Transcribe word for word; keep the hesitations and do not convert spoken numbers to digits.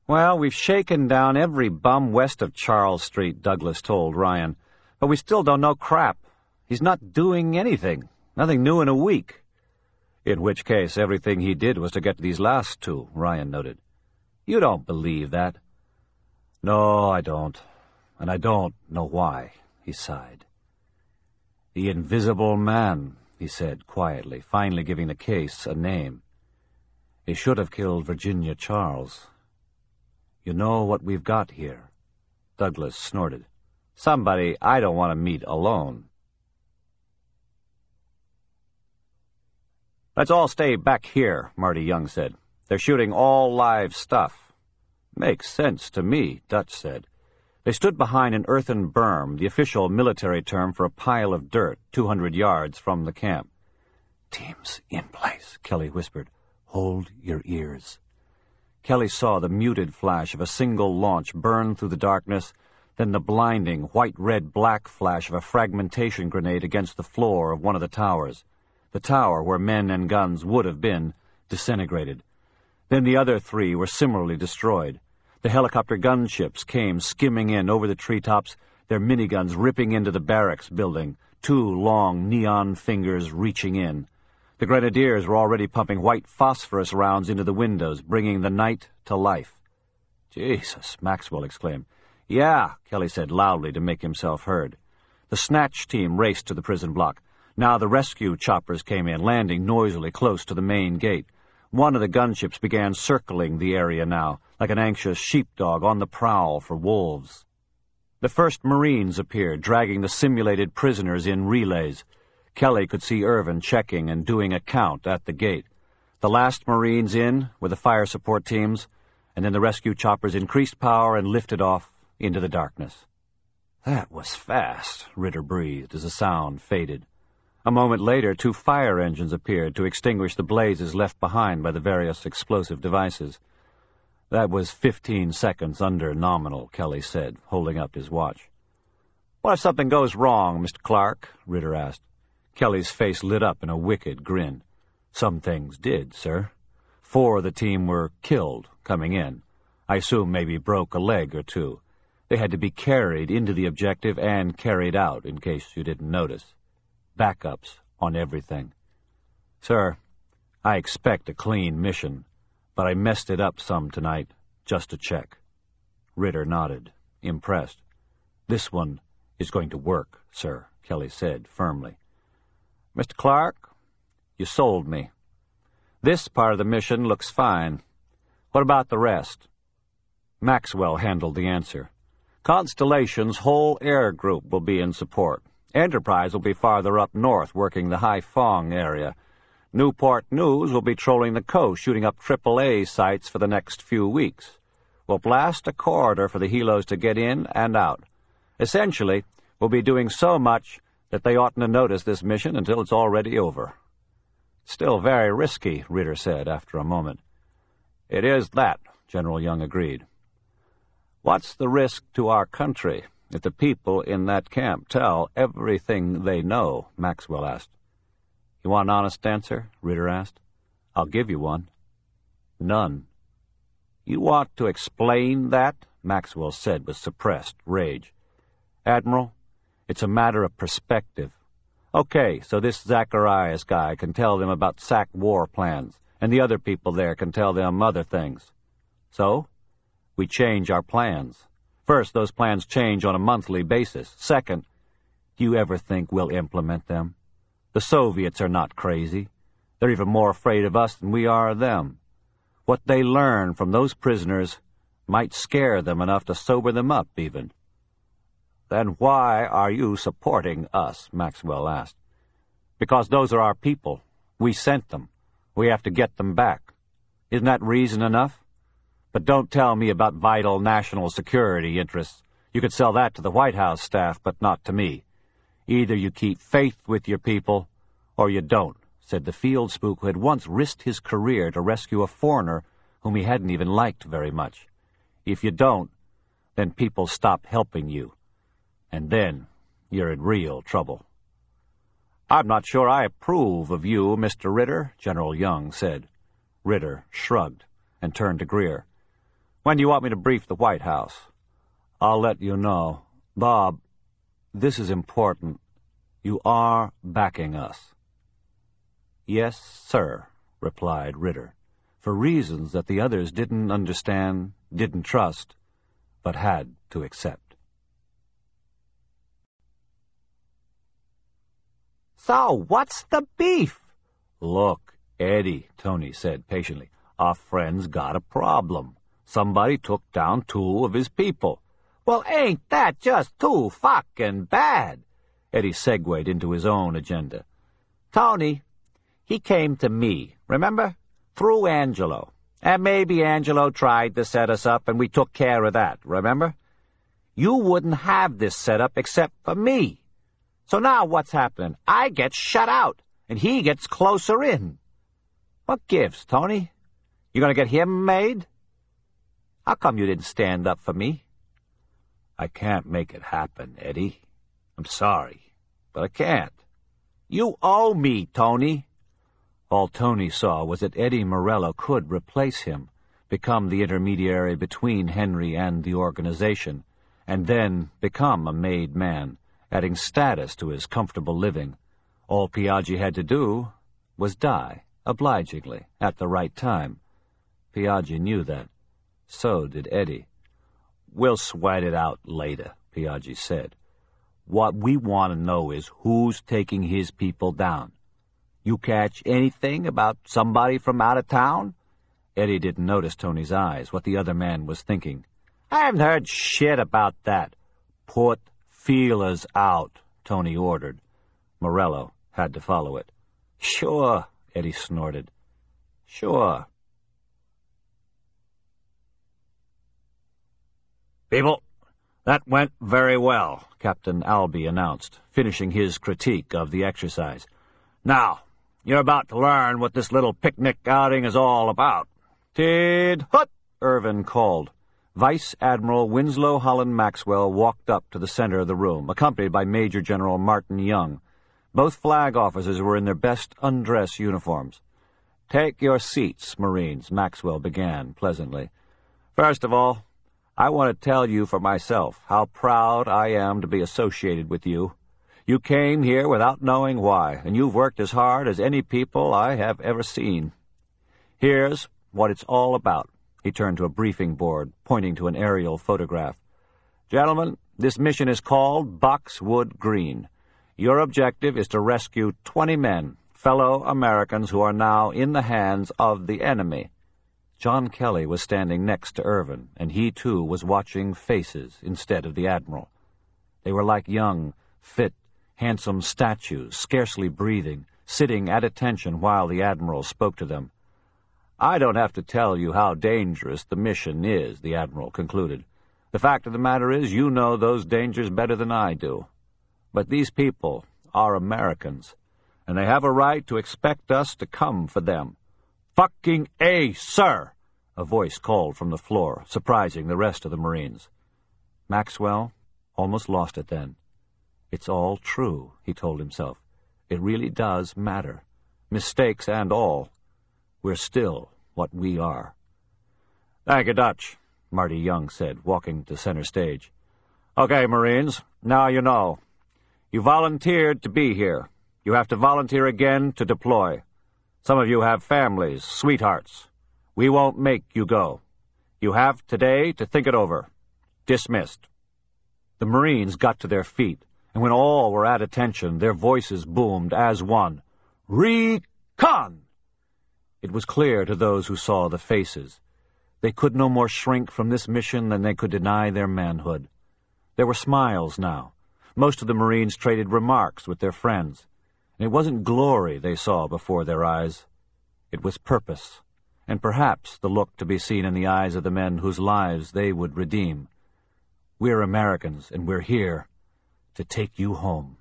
Well, we've shaken down every bum west of Charles Street, Douglas told Ryan. But we still don't know crap. He's not doing anything. Nothing new in a week. In which case, everything he did was to get to these last two, Ryan noted. You don't believe that. No, I don't. And I don't know why, he sighed. The Invisible Man, he said quietly, finally giving the case a name. He should have killed Virginia Charles. You know what we've got here? Douglas snorted. Somebody I don't want to meet alone. Let's all stay back here, Marty Young said. They're shooting all live stuff. Makes sense to me, Dutch said. They stood behind an earthen berm, the official military term for a pile of dirt two hundred yards from the camp. Team's in place, Kelly whispered. Hold your ears. Kelly saw the muted flash of a single launch burn through the darkness, then the blinding white-red-black flash of a fragmentation grenade against the floor of one of the towers. The tower, where men and guns would have been, disintegrated. Then the other three were similarly destroyed. The helicopter gunships came skimming in over the treetops, their miniguns ripping into the barracks building, two long neon fingers reaching in. The grenadiers were already pumping white phosphorus rounds into the windows, bringing the night to life. Jesus, Maxwell exclaimed. Yeah, Kelly said loudly to make himself heard. The snatch team raced to the prison block. Now the rescue choppers came in, landing noisily close to the main gate. One of the gunships began circling the area now, like an anxious sheepdog on the prowl for wolves. The first Marines appeared, dragging the simulated prisoners in relays. Kelly could see Irvin checking and doing a count at the gate. The last Marines in were the fire support teams, and then the rescue choppers increased power and lifted off into the darkness. That was fast, Ritter breathed as the sound faded. A moment later, two fire engines appeared to extinguish the blazes left behind by the various explosive devices. That was fifteen seconds under nominal, Kelly said, holding up his watch. What if something goes wrong, Mister Clark? Ritter asked. Kelly's face lit up in a wicked grin. Some things did, sir. Four of the team were killed coming in. I assume maybe broke a leg or two. They had to be carried into the objective and carried out, in case you didn't notice. Backups on everything. Sir, I expect a clean mission, but I messed it up some tonight, just to check. Ritter nodded, impressed. This one is going to work, sir, Kelly said firmly. Mister Clark, you sold me. This part of the mission looks fine. What about the rest? Maxwell handled the answer. Constellation's whole air group will be in support. Enterprise will be farther up north, working the Haiphong area. Newport News will be trolling the coast, shooting up triple A sites for the next few weeks. We'll blast a corridor for the helos to get in and out. Essentially, we'll be doing so much that they oughtn't to notice this mission until it's already over. Still very risky, Ritter said after a moment. It is that, General Young agreed. What's the risk to our country if the people in that camp tell everything they know? Maxwell asked. You want an honest answer? Ritter asked. I'll give you one. None. You want to explain that? Maxwell said with suppressed rage. Admiral, it's a matter of perspective. Okay, so this Zacharias guy can tell them about S A C war plans, and the other people there can tell them other things. So, we change our plans. First, those plans change on a monthly basis. Second, do you ever think we'll implement them? The Soviets are not crazy. They're even more afraid of us than we are of them. What they learn from those prisoners might scare them enough to sober them up, even. Then why are you supporting us? Maxwell asked. Because those are our people. We sent them. We have to get them back. Isn't that reason enough? But don't tell me about vital national security interests. You could sell that to the White House staff, but not to me. Either you keep faith with your people, or you don't, said the field spook who had once risked his career to rescue a foreigner whom he hadn't even liked very much. If you don't, then people stop helping you. And then you're in real trouble. I'm not sure I approve of you, Mister Ritter, General Young said. Ritter shrugged and turned to Greer. When do you want me to brief the White House? I'll let you know. Bob, this is important. You are backing us. Yes, sir, replied Ritter, for reasons that the others didn't understand, didn't trust, but had to accept. So, what's the beef? Look, Eddie, Tony said patiently, our friend's got a problem. Somebody took down two of his people. Well, ain't that just too fucking bad? Eddie segued into his own agenda. Tony, he came to me, remember? Through Angelo. And maybe Angelo tried to set us up, and we took care of that, remember? You wouldn't have this set up except for me. So now what's happening? I get shut out, and he gets closer in. What gives, Tony? You gonna get him made? How come you didn't stand up for me? I can't make it happen, Eddie. I'm sorry, but I can't. You owe me, Tony. All Tony saw was that Eddie Morello could replace him, become the intermediary between Henry and the organization, and then become a made man, adding status to his comfortable living. All Piaggi had to do was die, obligingly, at the right time. Piaggi knew that. So did Eddie. We'll sweat it out later, Piaggi said. What we want to know is who's taking his people down. You catch anything about somebody from out of town? Eddie didn't notice Tony's eyes, what the other man was thinking. I haven't heard shit about that. Put feelers out, Tony ordered. Morello had to follow it. Sure, Eddie snorted. Sure. People, that went very well, Captain Albee announced, finishing his critique of the exercise. Now, you're about to learn what this little picnic outing is all about. Tid hut, Irvin called. Vice Admiral Winslow Holland Maxwell walked up to the center of the room, accompanied by Major General Martin Young. Both flag officers were in their best undress uniforms. Take your seats, Marines, Maxwell began pleasantly. First of all, I want to tell you for myself how proud I am to be associated with you. You came here without knowing why, and you've worked as hard as any people I have ever seen. Here's what it's all about. He turned to a briefing board, pointing to an aerial photograph. Gentlemen, this mission is called Boxwood Green. Your objective is to rescue twenty men, fellow Americans who are now in the hands of the enemy. John Kelly was standing next to Irvin, and he, too, was watching faces instead of the Admiral. They were like young, fit, handsome statues, scarcely breathing, sitting at attention while the Admiral spoke to them. I don't have to tell you how dangerous the mission is, the Admiral concluded. The fact of the matter is you know those dangers better than I do. But these people are Americans, and they have a right to expect us to come for them. Fucking A, sir! A voice called from the floor, surprising the rest of the Marines. Maxwell almost lost it then. It's all true, he told himself. It really does matter. Mistakes and all. We're still what we are. Thank you, Dutch, Marty Young said, walking to center stage. Okay, Marines, now you know. You volunteered to be here. You have to volunteer again to deploy. Some of you have families, sweethearts. We won't make you go. You have today to think it over. Dismissed. The Marines got to their feet, and when all were at attention, their voices boomed as one. Recon! It was clear to those who saw the faces. They could no more shrink from this mission than they could deny their manhood. There were smiles now. Most of the Marines traded remarks with their friends. And it wasn't glory they saw before their eyes. It was purpose, and perhaps the look to be seen in the eyes of the men whose lives they would redeem. We're Americans, and we're here to take you home.